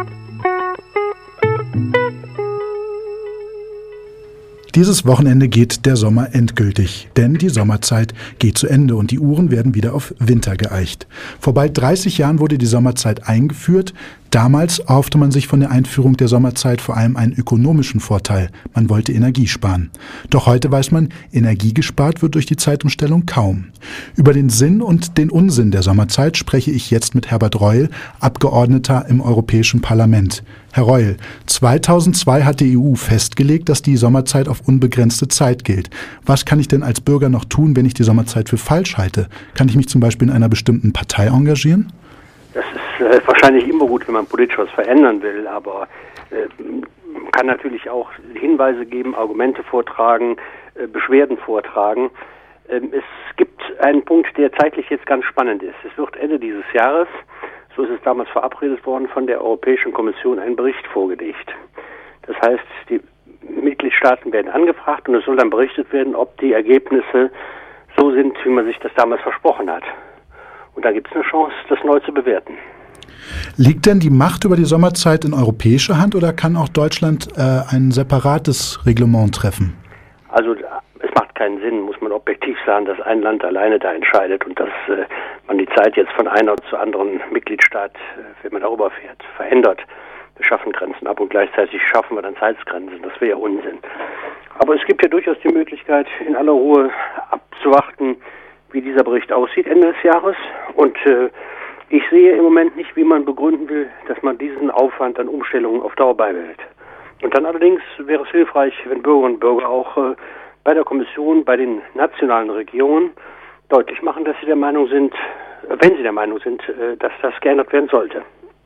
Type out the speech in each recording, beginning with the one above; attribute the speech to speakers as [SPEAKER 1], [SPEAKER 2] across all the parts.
[SPEAKER 1] Dieses Wochenende geht der Sommer endgültig, denn die Sommerzeit geht zu Ende und die Uhren werden wieder auf Winter geeicht. Vor bald 30 Jahren wurde die Sommerzeit eingeführt. Damals erhoffte man sich von der Einführung der Sommerzeit vor allem einen ökonomischen Vorteil. Man wollte Energie sparen. Doch heute weiß man, Energie gespart wird durch die Zeitumstellung kaum. Über den Sinn und den Unsinn der Sommerzeit spreche ich jetzt mit Herbert Reul, Abgeordneter im Europäischen Parlament. Herr Reul, 2002 hat die EU festgelegt, dass die Sommerzeit auf unbegrenzte Zeit gilt. Was kann ich denn als Bürger noch tun, wenn ich die Sommerzeit für falsch halte? Kann ich mich zum Beispiel in einer bestimmten Partei engagieren?
[SPEAKER 2] Das ist wahrscheinlich immer gut, wenn man politisch was verändern will, aber man kann natürlich auch Hinweise geben, Argumente vortragen, Beschwerden vortragen. Es gibt einen Punkt, der zeitlich jetzt ganz spannend ist. Es wird Ende dieses Jahres, so ist es damals verabredet worden, von der Europäischen Kommission ein Bericht vorgelegt. Das heißt, die Mitgliedstaaten werden angefragt und es soll dann berichtet werden, ob die Ergebnisse so sind, wie man sich das damals versprochen hat. Und da gibt es eine Chance, das neu zu bewerten.
[SPEAKER 1] Liegt denn die Macht über die Sommerzeit in europäischer Hand oder kann auch Deutschland ein separates Reglement treffen?
[SPEAKER 2] Also es macht keinen Sinn, muss man objektiv sagen, dass ein Land alleine da entscheidet und dass man die Zeit jetzt von einer zu anderen Mitgliedstaat, wenn man darüber fährt, verändert. Wir schaffen Grenzen ab und gleichzeitig schaffen wir dann Zeitgrenzen. Das wäre ja Unsinn. Aber es gibt ja durchaus die Möglichkeit, in aller Ruhe abzuwarten, wie dieser Bericht aussieht Ende des Jahres. Und ich sehe im Moment nicht, wie man begründen will, dass man diesen Aufwand an Umstellungen auf Dauer beibehält. Und dann allerdings wäre es hilfreich, wenn Bürgerinnen und Bürger auch bei der Kommission, bei den nationalen Regierungen deutlich machen, dass sie der Meinung sind, wenn sie der Meinung sind, dass das geändert werden sollte.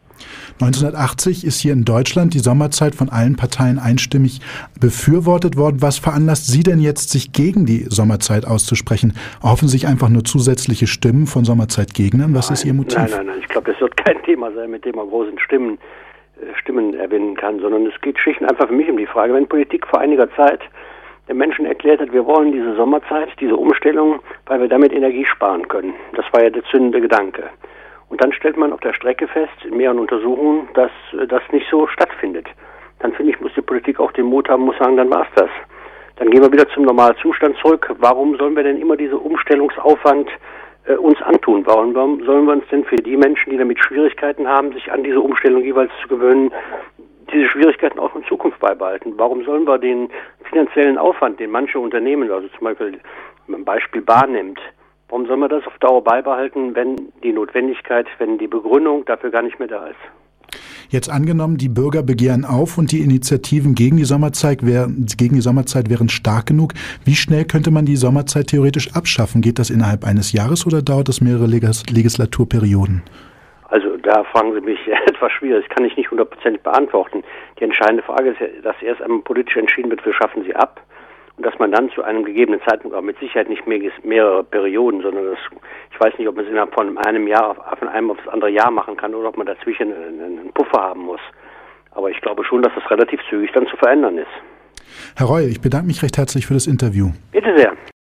[SPEAKER 1] 1980 ist hier in Deutschland die Sommerzeit von allen Parteien einstimmig befürwortet worden. Was veranlasst Sie denn jetzt, sich gegen die Sommerzeit auszusprechen? Erhoffen sich einfach nur zusätzliche Stimmen von Sommerzeitgegnern? Was ist Ihr Motiv?
[SPEAKER 2] Nein. Ich glaube, das wird kein Thema sein, mit dem man großen Stimmen erwinnen kann, sondern es geht schlicht und einfach für mich um die Frage, wenn Politik vor einiger Zeit den Menschen erklärt hat, wir wollen diese Sommerzeit, diese Umstellung, weil wir damit Energie sparen können. Das war ja der zündende Gedanke. Und dann stellt man auf der Strecke fest, in mehreren Untersuchungen, dass das nicht so stattfindet. Dann finde ich, muss die Politik auch den Mut haben, muss sagen, dann war's das. Dann gehen wir wieder zum normalen Zustand zurück. Warum sollen wir denn immer diese Umstellungsaufwand uns antun? Warum sollen wir uns denn für die Menschen, die damit Schwierigkeiten haben, sich an diese Umstellung jeweils zu gewöhnen, diese Schwierigkeiten auch in Zukunft beibehalten? Warum sollen wir den finanziellen Aufwand, den manche Unternehmen, also zum Beispiel ein Beispiel Bahn nimmt, warum soll man das auf Dauer beibehalten, wenn die Notwendigkeit, wenn die Begründung dafür gar nicht mehr da ist?
[SPEAKER 1] Jetzt angenommen, die Bürger begehren auf und die Initiativen gegen die Sommerzeit wären stark genug. Wie schnell könnte man die Sommerzeit theoretisch abschaffen? Geht das innerhalb eines Jahres oder dauert das mehrere Legislaturperioden?
[SPEAKER 2] Also da fragen Sie mich etwas schwierig, das kann ich nicht 100% beantworten. Die entscheidende Frage ist ja, dass erst einmal politisch entschieden wird, wir schaffen sie ab. Und dass man dann zu einem gegebenen Zeitpunkt, aber mit Sicherheit nicht mehrere Perioden, sondern ich weiß nicht, ob man es innerhalb von einem Jahr, von einem aufs andere Jahr machen kann oder ob man dazwischen einen Puffer haben muss. Aber ich glaube schon, dass das relativ zügig dann zu verändern ist.
[SPEAKER 1] Herr Reul, ich bedanke mich recht herzlich für das Interview.
[SPEAKER 2] Bitte sehr.